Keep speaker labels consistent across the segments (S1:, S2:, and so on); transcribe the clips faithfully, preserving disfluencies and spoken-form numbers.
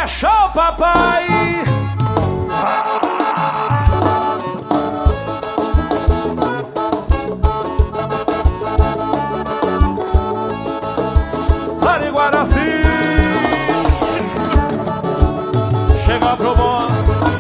S1: É show, papai. Lá de Guaraci, chega pro bom.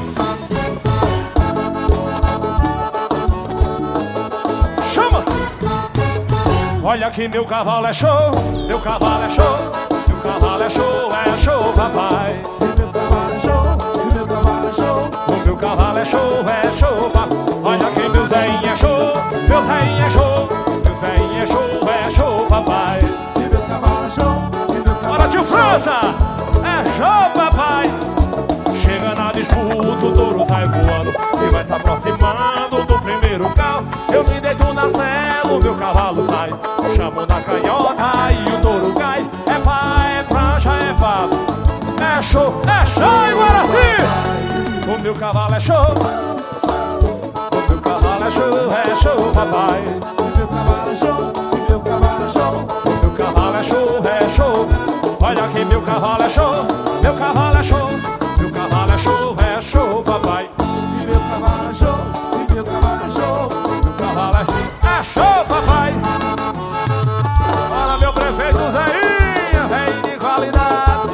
S1: Chama! Olha que meu cavalo é show, meu cavalo é show, meu cavalo é show, é show, papai.
S2: Meu cavalo é show, meu cavalo é show.
S1: O meu cavalo é show, é show, papai. Olha que meu zeinho é show, meu zeinho é show, meu zeinho é show, é show, papai.
S2: Meu cavalo é show, meu cavalo
S1: Bora, tio França! É show, papai! Chega na disputa, o touro vai voando e vai se aproximando do primeiro carro. Eu me deito na cela, o meu cavalo sai, chamo na canhota e o touro cai. É pá, é prancha, é papo. É show, é show, Guaraci! O meu cavalo é show, o meu cavalo é show, é show, papai.
S2: Meu cavalo é show, meu cavalo é show.
S1: O meu cavalo é show, é show. Olha que meu cavalo é show, meu cavalo é show, meu cavalo é show, é show, papai.
S2: Meu cavalo é show, meu cavalo é show.
S1: Meu cavalo é, é show, papai. Fala, meu prefeito Zeinho, vem de qualidade.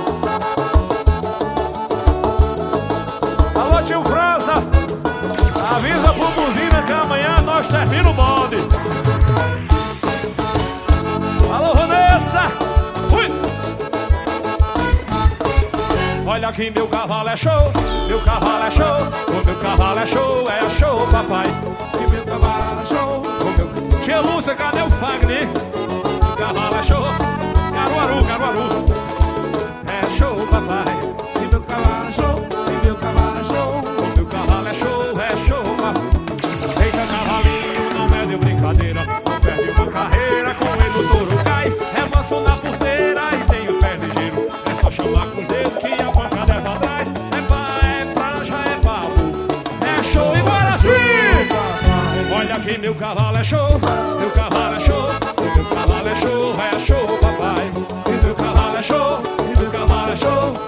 S1: Alô, tio França, avisa pro Buzina que amanhã nós termina o bonde. Alô, Vanessa. Ui. Olha que meu cavalo é show, meu cavalo é show, o meu cavalo é show, é show, papai.
S2: Meu cavalo é show.
S1: O meu... Tia Lúcia, cadê o Fagner? Meu cavalo é show, Caruaru, Caruaru. É show, papai.
S2: Meu cavalo é show, meu cavalo é show.
S1: O meu cavalo é show, é show, papai. Eita, cavalinho, não é de brincadeira. Não perde uma carreira, com ele o touro cai. É manso na porteira e tem o pé ligeiro. É só chamar com o dedo que a pancada é pra trás. É pá, é prancha, é papo. É show, Guaraci! Olha que meu cavalo é show, meu cavalo é show, meu cavalo é show, é show, papai.
S2: Meu cavalo é show, meu cavalo é show.